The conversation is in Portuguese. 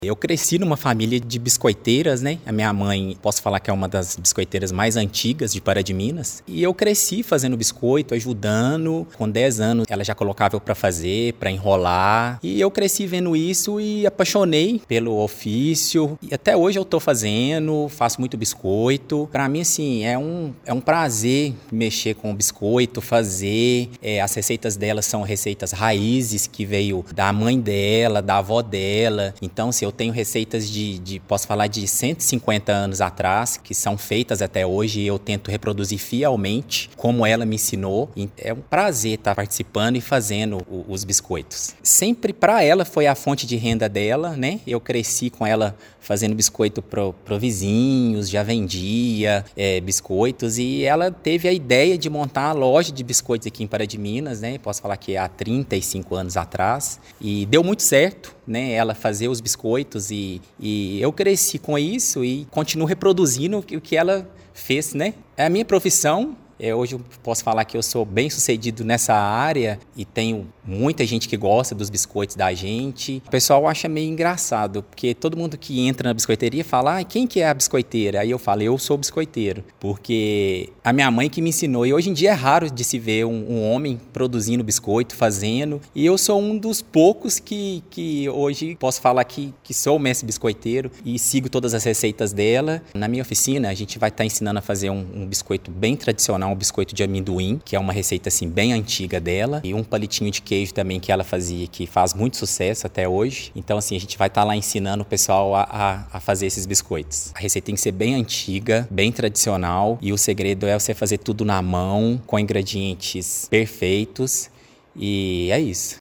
Eu cresci numa família de biscoiteiras, né? A minha mãe, posso falar que é uma das biscoiteiras mais antigas de Pará de Minas. E eu cresci fazendo biscoito, ajudando. Com 10 anos, ela já colocava eu para fazer, para enrolar. E eu cresci vendo isso e apaixonei pelo ofício. E até hoje eu tô fazendo, faço muito biscoito. Para mim, assim, é um prazer mexer com o biscoito, fazer. As receitas dela são receitas raízes que veio da mãe dela, da avó dela. Então, assim, eu tenho receitas posso falar de 150 anos atrás, que são feitas até hoje e eu tento reproduzir fielmente como ela me ensinou. É um prazer estar participando e fazendo os biscoitos. Sempre para ela foi a fonte de renda dela, né? Eu cresci com ela fazendo biscoito pro vizinhos, já vendia biscoitos e ela teve a ideia de montar uma loja de biscoitos aqui em Pará de Minas, né? Posso falar que há 35 anos atrás e deu muito certo, né? Ela fazer os biscoitos e eu cresci com isso e continuo reproduzindo o que ela fez, né? É a minha profissão. Hoje eu posso falar que eu sou bem sucedido nessa área e tenho muita gente que gosta dos biscoitos da gente. O pessoal acha meio engraçado, porque todo mundo que entra na biscoiteria fala, quem que é a biscoiteira? Aí eu falo, eu sou biscoiteiro, porque a minha mãe que me ensinou. E hoje em dia é raro de se ver um homem produzindo biscoito, fazendo. E eu sou um dos poucos que hoje posso falar que sou mestre biscoiteiro e sigo todas as receitas dela. Na minha oficina, a gente vai estar ensinando a fazer um biscoito bem tradicional, um biscoito de amendoim, que é uma receita assim bem antiga dela, e um palitinho de queijo também que ela fazia, que faz muito sucesso até hoje. Então assim, a gente vai estar lá ensinando o pessoal a fazer esses biscoitos. A receita tem que ser bem antiga, bem tradicional, e o segredo é você fazer tudo na mão, com ingredientes perfeitos, e é isso.